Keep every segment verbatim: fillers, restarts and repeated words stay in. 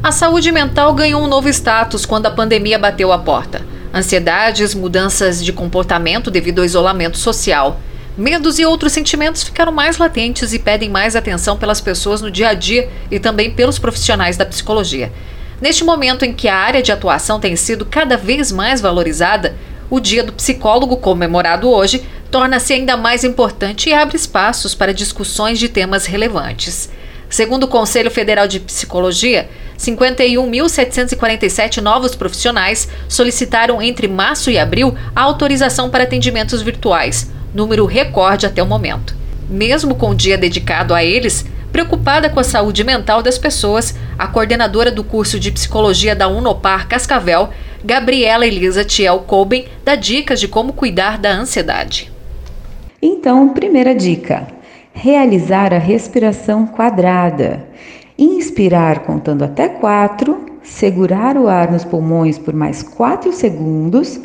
A saúde mental ganhou um novo status quando a pandemia bateu a porta. Ansiedades, mudanças de comportamento devido ao isolamento social. Medos e outros sentimentos ficaram mais latentes e pedem mais atenção pelas pessoas no dia a dia e também pelos profissionais da psicologia. Neste momento em que a área de atuação tem sido cada vez mais valorizada, o Dia do Psicólogo, comemorado hoje, torna-se ainda mais importante e abre espaços para discussões de temas relevantes. Segundo o Conselho Federal de Psicologia, cinquenta e um mil setecentos e quarenta e sete novos profissionais solicitaram entre março e abril a autorização para atendimentos virtuais, número recorde até o momento. Mesmo com o dia dedicado a eles, preocupada com a saúde mental das pessoas, a coordenadora do curso de Psicologia da Unopar Cascavel, Gabriela Elisa Thiel Coben, dá dicas de como cuidar da ansiedade. Então, primeira dica: realizar a respiração quadrada. Inspirar contando até quatro, segurar o ar nos pulmões por mais quatro segundos,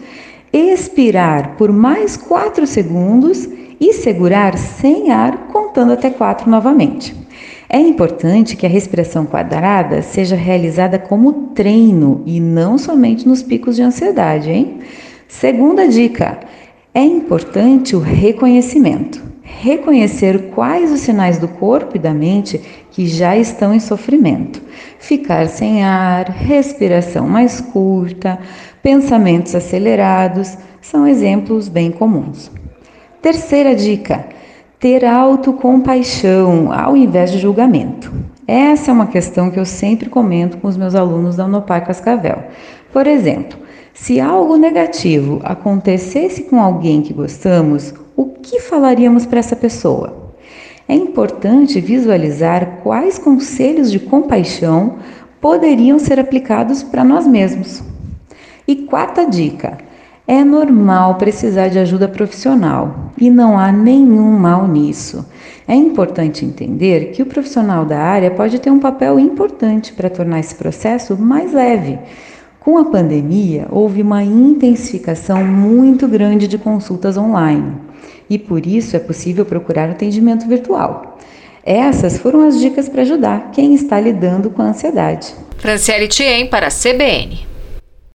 expirar por mais quatro segundos e segurar sem ar contando até quatro novamente. É importante que a respiração quadrada seja realizada como treino e não somente nos picos de ansiedade, hein? Segunda dica: é importante o reconhecimento. Reconhecer quais os sinais do corpo e da mente que já estão em sofrimento. Ficar sem ar, respiração mais curta, pensamentos acelerados são exemplos bem comuns. Terceira dica: ter autocompaixão ao invés de julgamento. Essa é uma questão que eu sempre comento com os meus alunos da Unopar Cascavel. Por exemplo, se algo negativo acontecesse com alguém que gostamos, o que falaríamos para essa pessoa? É importante visualizar quais conselhos de compaixão poderiam ser aplicados para nós mesmos. E quarta dica: é normal precisar de ajuda profissional e não há nenhum mal nisso. É importante entender que o profissional da área pode ter um papel importante para tornar esse processo mais leve. Com a pandemia, houve uma intensificação muito grande de consultas online e por isso é possível procurar atendimento virtual. Essas foram as dicas para ajudar quem está lidando com a ansiedade. Franciele Thiem para a C B N.